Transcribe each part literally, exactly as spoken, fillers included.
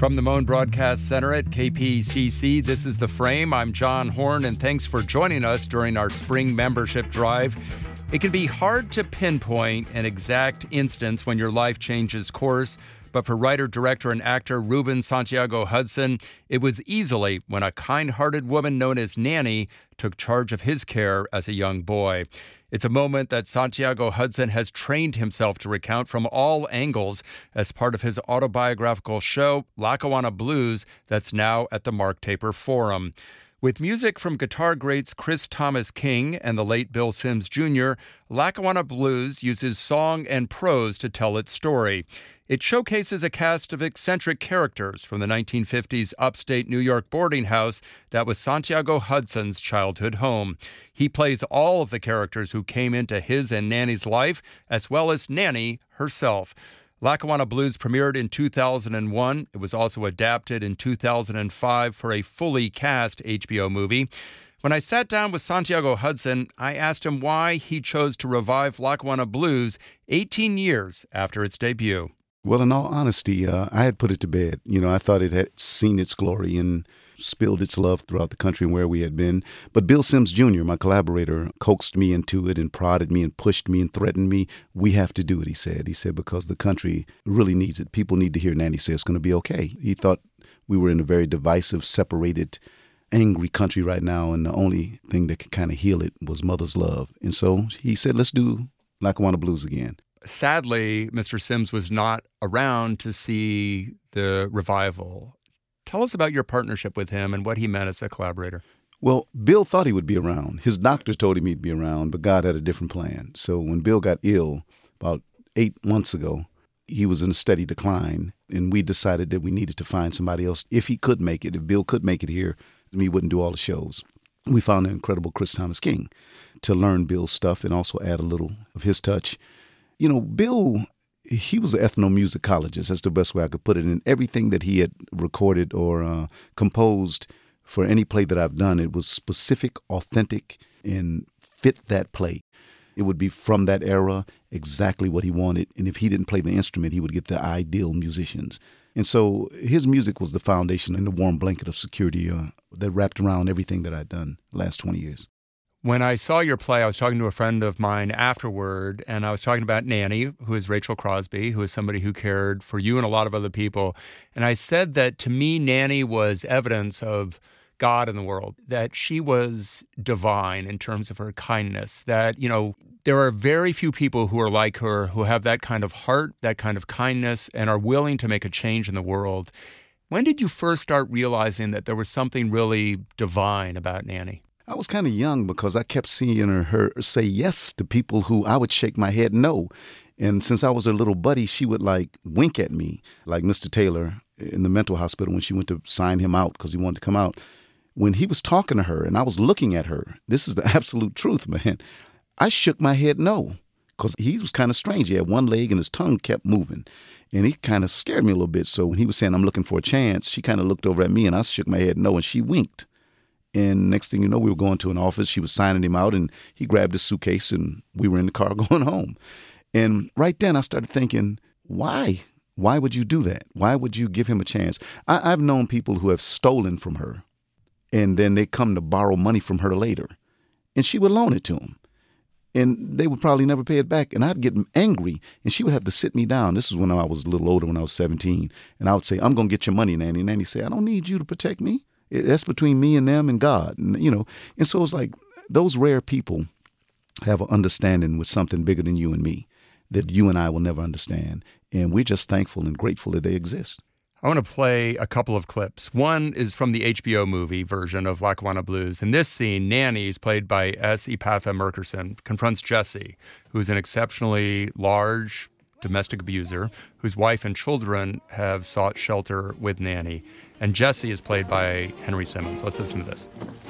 From the Moan Broadcast Center at K P C C, this is The Frame. I'm John Horn, and thanks for joining us during our spring membership drive. It can be hard to pinpoint an exact instance when your life changes course, but for writer, director, and actor Ruben Santiago Hudson, it was easily when a kind-hearted woman known as Nanny took charge of his care as a young boy. It's a moment that Santiago Hudson has trained himself to recount from all angles as part of his autobiographical show, Lackawanna Blues, that's now at the Mark Taper Forum. With music from guitar greats Chris Thomas King and the late Bill Sims Junior, Lackawanna Blues uses song and prose to tell its story. It showcases a cast of eccentric characters from the nineteen fifties upstate New York boarding house that was Santiago Hudson's childhood home. He plays all of the characters who came into his and Nanny's life, as well as Nanny herself. Lackawanna Blues premiered in two thousand one. It was also adapted in two thousand five for a fully cast H B O movie. When I sat down with Santiago Hudson, I asked him why he chose to revive Lackawanna Blues eighteen years after its debut. Well, in all honesty, uh, I had put it to bed. You know, I thought it had seen its glory and spilled its love throughout the country and where we had been. But Bill Sims Junior, my collaborator, coaxed me into it and prodded me and pushed me and threatened me. We have to do it, he said. He said, because the country really needs it. People need to hear Nanny say it's going to be okay. He thought we were in a very divisive, separated, angry country right now, and the only thing that could kind of heal it was mother's love. And so he said, let's do Lackawanna Blues again. Sadly, Mister Sims was not around to see the revival. Tell us about your partnership with him and what he meant as a collaborator. Well, Bill thought he would be around. His doctor told him he'd be around, but God had a different plan. So when Bill got ill about eight months ago, he was in a steady decline, and we decided that we needed to find somebody else. If he could make it, if Bill could make it here, he wouldn't do all the shows. We found an incredible Chris Thomas King to learn Bill's stuff and also add a little of his touch. You know, Bill, he was an ethnomusicologist. That's the best way I could put it. And everything that he had recorded or uh, composed for any play that I've done, it was specific, authentic, and fit that play. It would be from that era, exactly what he wanted. And if he didn't play the instrument, he would get the ideal musicians. And so his music was the foundation and the warm blanket of security uh, that wrapped around everything that I'd done the last twenty years. When I saw your play, I was talking to a friend of mine afterward, and I was talking about Nanny, who is Rachel Crosby, who is somebody who cared for you and a lot of other people. And I said that to me, Nanny was evidence of God in the world, that she was divine in terms of her kindness, that, you know, there are very few people who are like her, who have that kind of heart, that kind of kindness, and are willing to make a change in the world. When did you first start realizing that there was something really divine about Nanny? I was kind of young because I kept seeing her, her say yes to people who I would shake my head no. And since I was her little buddy, she would like wink at me, like Mister Taylor in the mental hospital when she went to sign him out because he wanted to come out. When he was talking to her and I was looking at her, this is the absolute truth, man. I shook my head no because he was kind of strange. He had one leg and his tongue kept moving. And he kind of scared me a little bit. So when he was saying, I'm looking for a chance, she kind of looked over at me and I shook my head no, and she winked. And next thing you know, we were going to an office. She was signing him out, and he grabbed his suitcase, and we were in the car going home. And right then, I started thinking, why? Why would you do that? Why would you give him a chance? I, I've known people who have stolen from her, and then they come to borrow money from her later, and she would loan it to them. And they would probably never pay it back. And I'd get angry, and she would have to sit me down. This is when I was a little older, when I was seventeen. And I would say, I'm going to get your money, Nanny. And Nanny said, I don't need you to protect me. That's between me and them and God, and, you know. And so it's like those rare people have an understanding with something bigger than you and me that you and I will never understand. And we're just thankful and grateful that they exist. I want to play a couple of clips. One is from the H B O movie version of Lackawanna Blues. In this scene, Nanny, played by S. Epatha Merkerson, confronts Jesse, who's an exceptionally large domestic abuser whose wife and children have sought shelter with Nanny. And Jesse is played by Henry Simmons. Let's listen to this.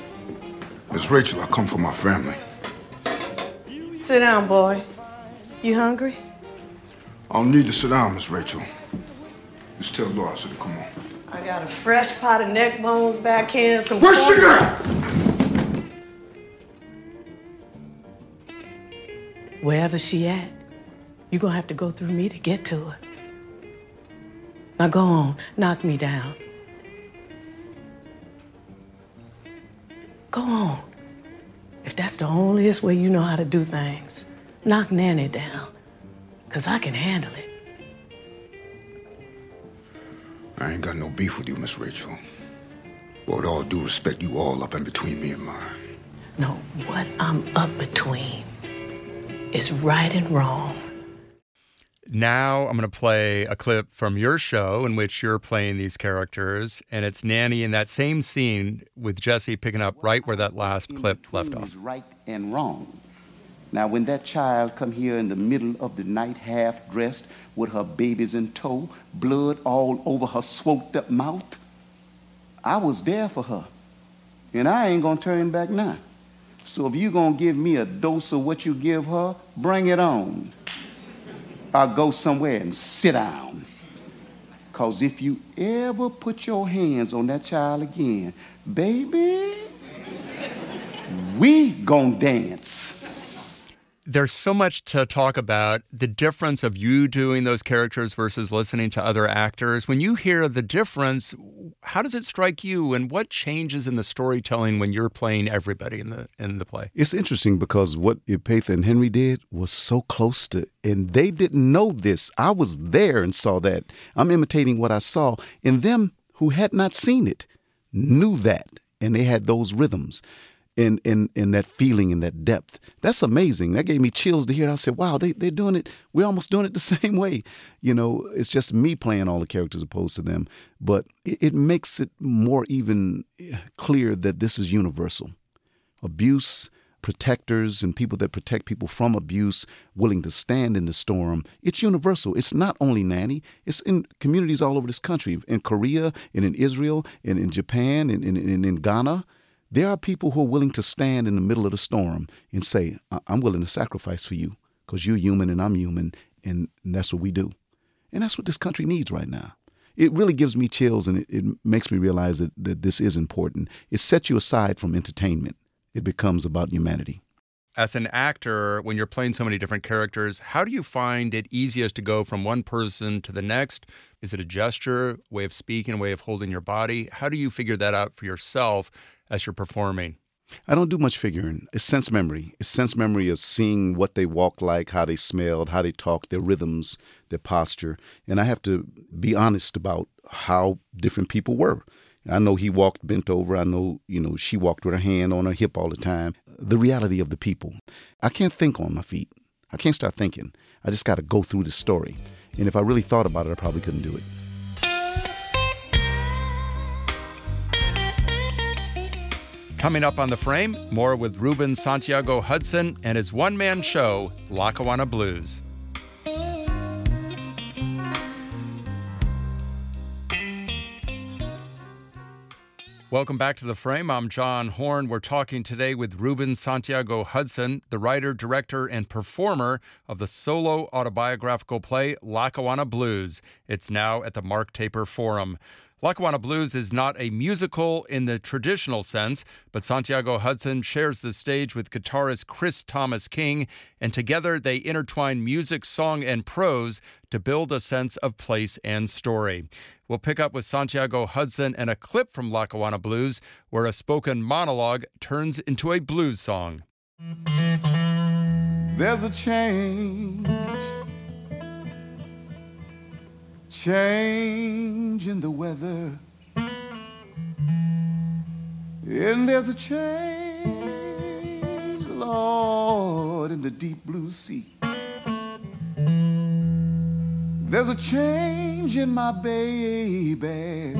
Miss Rachel, I come from my family. Sit down, boy. You hungry? I don't need to sit down, Miss Rachel. Just tell Laura to come on. I got a fresh pot of neck bones back here and some... Where's she at? Wherever she at, you're gonna have to go through me to get to her. Now go on, knock me down. Go on. If that's the onlyest way you know how to do things, knock Nanny down, because I can handle it. I ain't got no beef with you, Miss Rachel. But with all due respect, you all up in between me and mine. No, what I'm up between is right and wrong. Now I'm going to play a clip from your show in which you're playing these characters, and it's Nanny in that same scene with Jesse picking up right where that last clip left off. Is right and wrong. Now, when that child come here in the middle of the night, half dressed, with her babies in tow, blood all over her swoked up mouth, I was there for her, and I ain't gonna turn back now. So if you gonna give me a dose of what you give her, bring it on. I'll go somewhere and sit down. Cause if you ever put your hands on that child again, baby, we gonna dance. There's so much to talk about, the difference of you doing those characters versus listening to other actors. When you hear the difference, how does it strike you, and what changes in the storytelling when you're playing everybody in the in the play? It's interesting because what Ipatha and Henry did was so close to, and they didn't know this. I was there and saw that. I'm imitating what I saw, and them who had not seen it knew that, and they had those rhythms. In, in in that feeling and that depth. That's amazing. That gave me chills to hear. I said, wow, they, they're doing it. We're almost doing it the same way. You know, it's just me playing all the characters opposed to them. But it, it makes it more even clear that this is universal. Abuse, protectors, and people that protect people from abuse, willing to stand in the storm. It's universal. It's not only Nanny. It's in communities all over this country, in Korea, and in Israel, and in Japan, and in, in, in Ghana. There are people who are willing to stand in the middle of the storm and say, I'm willing to sacrifice for you because you're human and I'm human, and that's what we do. And that's what this country needs right now. It really gives me chills, and it, it makes me realize that, that this is important. It sets you aside from entertainment. It becomes about humanity. As an actor, when you're playing so many different characters, how do you find it easiest to go from one person to the next? Is it a gesture, way of speaking, a way of holding your body? How do you figure that out for yourself as you're performing? I don't do much figuring. It's sense memory. It's sense memory of seeing what they walked like, how they smelled, how they talked, their rhythms, their posture. And I have to be honest about how different people were. I know he walked bent over. I know, you know, she walked with her hand on her hip all the time. The reality of the people. I can't think on my feet. I can't start thinking. I just got to go through the story. And if I really thought about it, I probably couldn't do it. Coming up on The Frame, more with Ruben Santiago Hudson and his one-man show, Lackawanna Blues. Welcome back to The Frame. I'm John Horn. We're talking today with Ruben Santiago Hudson, the writer, director, and performer of the solo autobiographical play Lackawanna Blues. It's now at the Mark Taper Forum. Lackawanna Blues is not a musical in the traditional sense, but Santiago Hudson shares the stage with guitarist Chris Thomas King, and together they intertwine music, song, and prose to build a sense of place and story. We'll pick up with Santiago Hudson and a clip from Lackawanna Blues where a spoken monologue turns into a blues song. There's a change, change in the weather, and there's a change, Lord, in the deep blue sea. There's a change in my baby.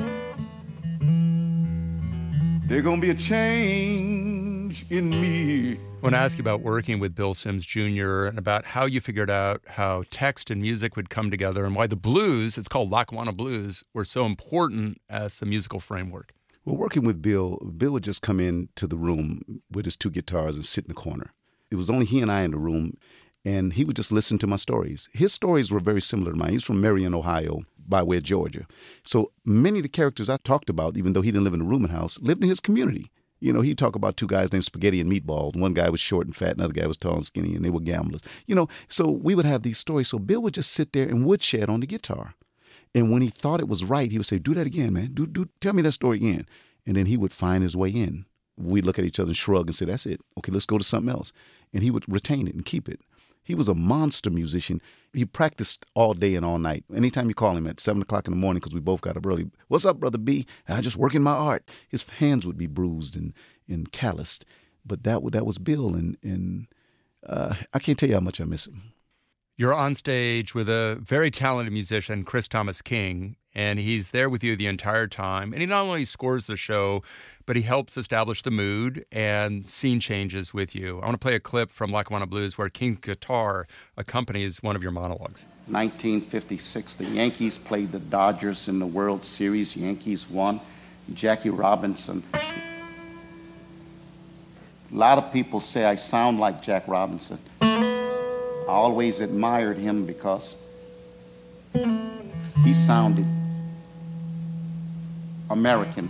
There's gonna be a change in me. I want to ask you about working with Bill Sims Junior and about how you figured out how text and music would come together and why the blues, it's called Lackawanna Blues, were so important as the musical framework. Well, working with Bill, Bill would just come into the room with his two guitars and sit in the corner. It was only he and I in the room. And he would just listen to my stories. His stories were very similar to mine. He's from Marion, Ohio, by way of Georgia. So many of the characters I talked about, even though he didn't live in a rooming house, lived in his community. You know, he'd talk about two guys named Spaghetti and Meatballs. One guy was short and fat, another guy was tall and skinny, and they were gamblers. You know, so we would have these stories. So Bill would just sit there and woodshed on the guitar. And when he thought it was right, he would say, do that again, man. Do, do, tell me that story again. And then he would find his way in. We'd look at each other and shrug and say, that's it. Okay, let's go to something else. And he would retain it and keep it. He was a monster musician. He practiced all day and all night. Anytime you call him at seven o'clock in the morning, because we both got up early, what's up, Brother B? I just working my art. His hands would be bruised and, and calloused. But that, that was Bill, and, and uh, I can't tell you how much I miss him. You're on stage with a very talented musician, Chris Thomas King, and he's there with you the entire time. And he not only scores the show, but he helps establish the mood and scene changes with you. I want to play a clip from Lackawanna Blues where King's guitar accompanies one of your monologues. nineteen fifty-six, the Yankees played the Dodgers in the World Series. Yankees won. Jackie Robinson. A lot of people say I sound like Jack Robinson. I always admired him because he sounded American.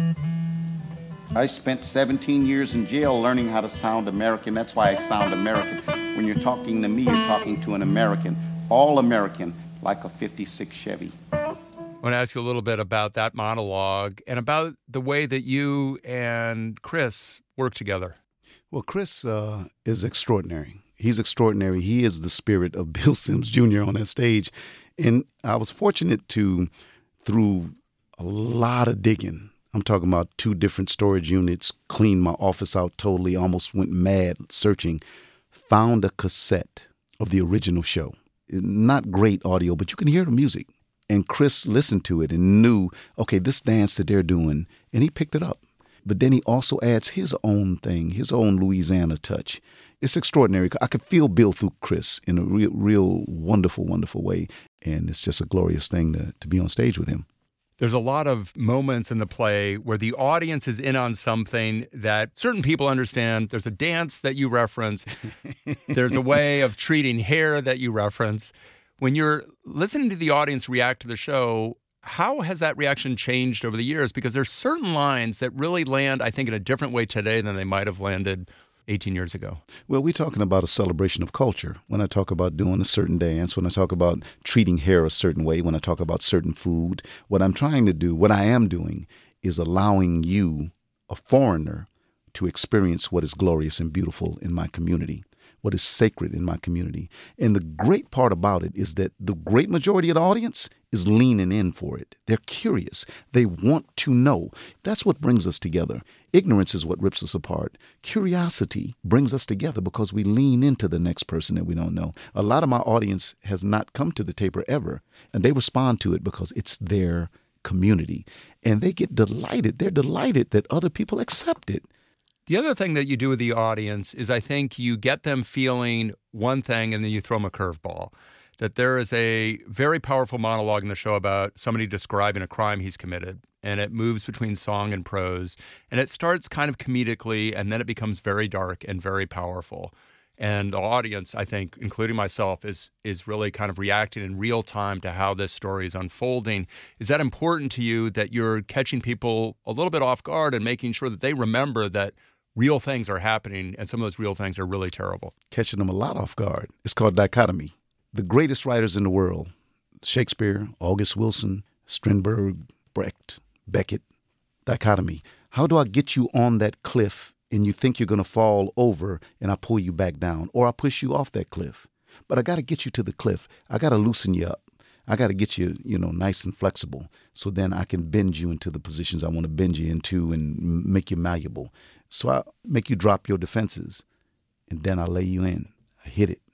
I spent seventeen years in jail learning how to sound American. That's why I sound American. When you're talking to me, you're talking to an American, all American, like a fifty-six Chevy. I want to ask you a little bit about that monologue and about the way that you and Chris work together. Well, Chris uh, is extraordinary. He's extraordinary. He is the spirit of Bill Sims Junior on that stage. And I was fortunate to, through a lot of digging, I'm talking about two different storage units, cleaned my office out totally, almost went mad searching, found a cassette of the original show. Not great audio, but you can hear the music. And Chris listened to it and knew, okay, this dance that they're doing, and he picked it up. But then he also adds his own thing, his own Louisiana touch. It's extraordinary. I could feel Bill through Chris in a real, real wonderful, wonderful way. And it's just a glorious thing to, to be on stage with him. There's a lot of moments in the play where the audience is in on something that certain people understand. There's a dance that you reference. There's a way of treating hair that you reference. When you're listening to the audience react to the show, how has that reaction changed over the years? Because there's certain lines that really land, I think, in a different way today than they might have landed eighteen years ago. Well, we're talking about a celebration of culture. When I talk about doing a certain dance, when I talk about treating hair a certain way, when I talk about certain food, what I'm trying to do, what I am doing, is allowing you, a foreigner, to experience what is glorious and beautiful in my community, what is sacred in my community. And the great part about it is that the great majority of the audience is leaning in for it. They're curious. They want to know. That's what brings us together. Ignorance is what rips us apart. Curiosity brings us together because we lean into the next person that we don't know. A lot of my audience has not come to the taper ever, and they respond to it because it's their community. And they get delighted. They're delighted that other people accept it. The other thing that you do with the audience is I think you get them feeling one thing and then you throw them a curveball. That there is a very powerful monologue in the show about somebody describing a crime he's committed, and it moves between song and prose, and it starts kind of comedically, and then it becomes very dark and very powerful. And the audience, I think, including myself, is is really kind of reacting in real time to how this story is unfolding. Is that important to you, that you're catching people a little bit off guard and making sure that they remember that real things are happening and some of those real things are really terrible? Catching them a lot off guard. It's called dichotomy. The greatest writers in the world, Shakespeare, August Wilson, Strindberg, Brecht, Beckett, dichotomy. How do I get you on that cliff and you think you're going to fall over and I pull you back down, or I push you off that cliff? But I got to get you to the cliff. I got to loosen you up. I got to get you, you know, nice and flexible so then I can bend you into the positions I want to bend you into and make you malleable. So I make you drop your defenses, and then I lay you in. I hit it.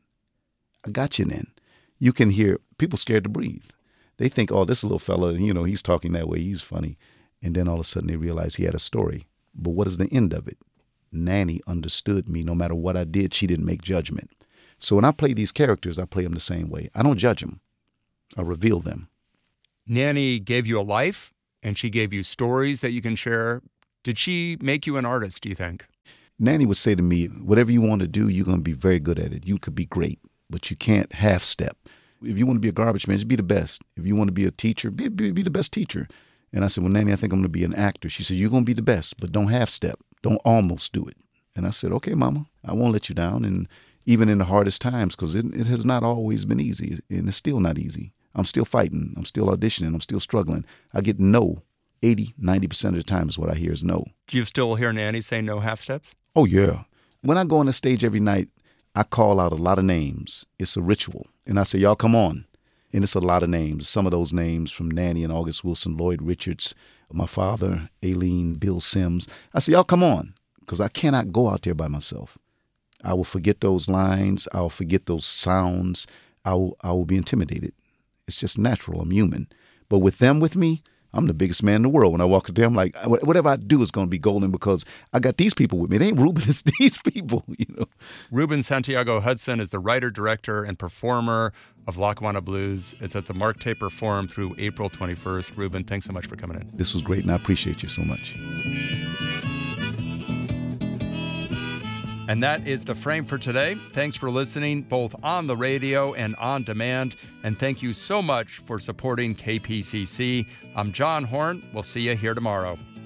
I got you then. You can hear people scared to breathe. They think, oh, this little fella, you know, he's talking that way. He's funny. And then all of a sudden they realize he had a story. But what is the end of it? Nanny understood me. No matter what I did, she didn't make judgment. So when I play these characters, I play them the same way. I don't judge them. I reveal them. Nanny gave you a life, and she gave you stories that you can share. Did she make you an artist, do you think? Nanny would say to me, whatever you want to do, you're going to be very good at it. You could be great, but you can't half step. If you want to be a garbage man, just be the best. If you want to be a teacher, be, be, be the best teacher. And I said, well, Nanny, I think I'm going to be an actor. She said, you're going to be the best, but don't half step. Don't almost do it. And I said, okay, Mama, I won't let you down. And even in the hardest times, because it, it has not always been easy, and it's still not easy, I'm still fighting. I'm still auditioning. I'm still struggling. I get no. eighty, ninety percent of the time is what I hear is no. Do you still hear Nanny say no half steps? Oh, yeah. When I go on the stage every night, I call out a lot of names. It's a ritual. And I say, y'all come on. And it's a lot of names. Some of those names from Nanny and August Wilson, Lloyd Richards, my father, Aileen, Bill Sims. I say, y'all come on, because I cannot go out there by myself. I will forget those lines. I'll forget those sounds. I will, I will be intimidated. It's just natural. I'm human. But with them with me, I'm the biggest man in the world. When I walk up there, I'm like, whatever I do is going to be golden because I got these people with me. It ain't Ruben, it's these people, you know. Ruben Santiago Hudson is the writer, director, and performer of Lackawanna Blues. It's at the Mark Taper Forum through April twenty-first. Ruben, thanks so much for coming in. This was great, and I appreciate you so much. And that is The Frame for today. Thanks for listening, both on the radio and on demand. And thank you so much for supporting K P C C. I'm John Horn. We'll see you here tomorrow.